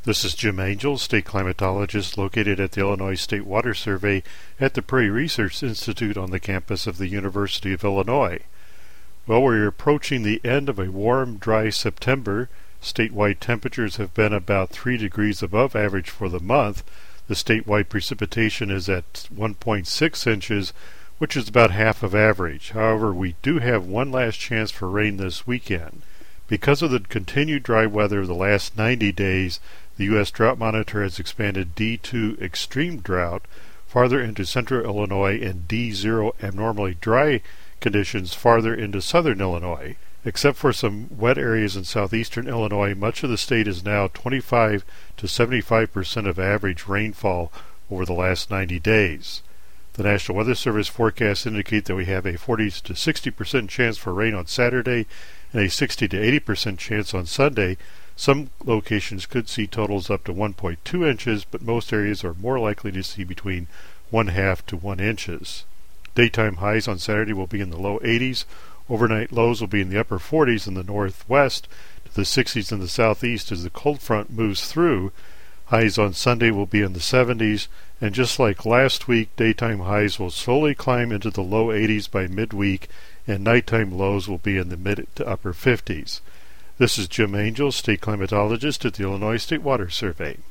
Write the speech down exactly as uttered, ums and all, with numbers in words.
This is Jim Angel, state climatologist located at the Illinois State Water Survey at the Prairie Research Institute on the campus of the University of Illinois. Well, we're approaching the end of a warm, dry September. Statewide temperatures have been about three degrees above average for the month. The statewide precipitation is at one point six inches, which is about half of average. However, we do have one last chance for rain this weekend. Because of the continued dry weather of the last ninety days, the U S Drought Monitor has expanded D two extreme drought farther into central Illinois and D zero abnormally dry conditions farther into southern Illinois. Except for some wet areas in southeastern Illinois, much of the state is now twenty-five to seventy-five percent of average rainfall over the last ninety days. The National Weather Service forecasts indicate that we have a forty to sixty percent chance for rain on Saturday and a sixty to eighty percent chance on Sunday. Some locations could see totals up to one point two inches, but most areas are more likely to see between one half to one inches. Daytime highs on Saturday will be in the low eighties. Overnight lows will be in the upper forties in the northwest to the sixties in the southeast as the cold front moves through. Highs on Sunday will be in the seventies, and just like last week, daytime highs will slowly climb into the low eighties by midweek, and nighttime lows will be in the mid to upper fifties. This is Jim Angel, state climatologist at the Illinois State Water Survey.